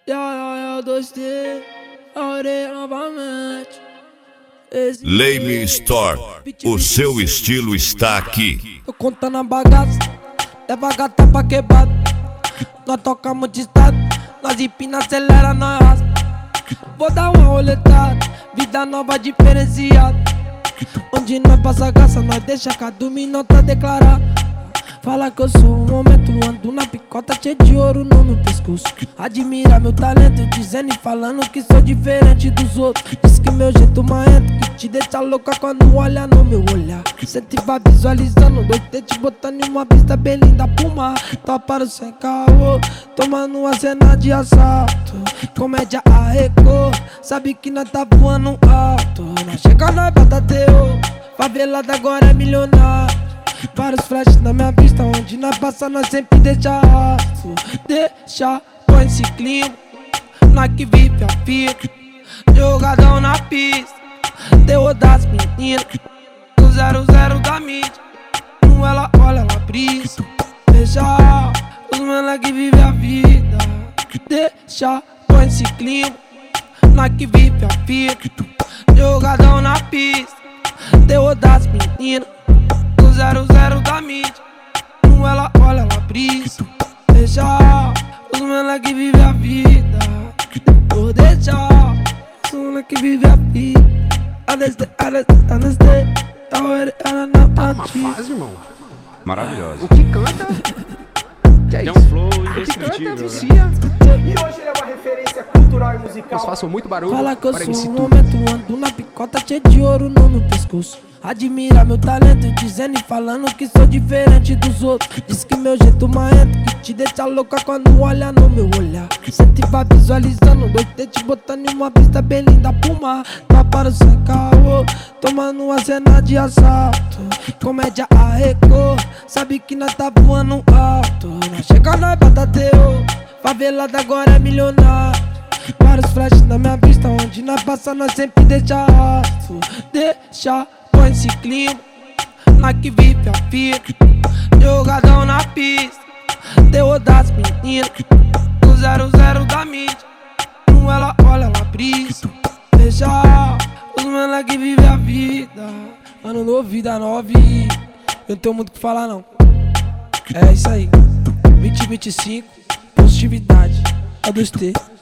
Ya, 2D, orei novamente. Lame Store, o seu estilo está aqui. Tô contando a bagaça, leva a gata pra quebrada. Nós tocamos de estado, nós empina, acelera, nós raspa. Vou dar uma roletada, vida nova diferenciada. Onde nós passa graça, nós deixa cada minota declarar. Fala que eu sou um momento, ando na picota cheio de ouro no meu pescoço. Admira meu talento, dizendo e falando que sou diferente dos outros. Diz que meu jeito marrento, que te deixa louca quando olha no meu olhar. Cê te vai visualizando, dois te botando em uma pista bem linda pro mar. Toparam sem caô, tomando uma cena de assalto. Comédia arrecou, sabe que nós tá voando alto. Nós chega, nós bota teu, favelada agora é milionário. Vários flashes na minha vista, onde nós passa nós sempre deixa rastro. Deixa, põe esse clima, nós que vive a fita. Jogadão na pista, terror das meninas. O 00 da mídia, não ela olha, ela brisa. Deixa, os mano que vive a vida. Deixa, põe esse clima, nós que vive a fita. Jogadão na pista, terror das meninas. 00 da mídia, não ela olha, ela brisa. Deixa, os mano que vive a vida. Vou deixar, os mano que vive a vida. Tá uma fase, irmão. Maravilhosa. O que canta que é Tem isso? um flow O que canta indescritível, né? vicia. E hoje ele é uma referência cultural e musical. Vocês façam muito barulho Fala que eu para sou MC um Tu. momento, ando na picota cheio de ouro no meu pescoço. Admira meu talento, dizendo e falando que sou diferente dos outros. Diz que meu jeito marrento, que te deixa louca quando olha no meu olhar. Cê te vai visualizando, dois te botando em uma pista bem linda pro mar. Toparam sem caô, tomando uma cena de assalto. Comédia arrecou, sabe que nós tá voando alto. Nós chega, nós bota teu, favelada agora é milionário. Vários flashes na minha vista, onde nós passa nós sempre deixa rastro. Deixa, põe esse clima, nós que vive a fita. Jogadão na pista, terror das meninas. O 00 da mídia, não ela olha, ela brisa. Deixa, os mano que vive a vida. Ano novo, vida nova e eu não tenho muito o que falar não. É isso aí, 2025, positividade, a 2T.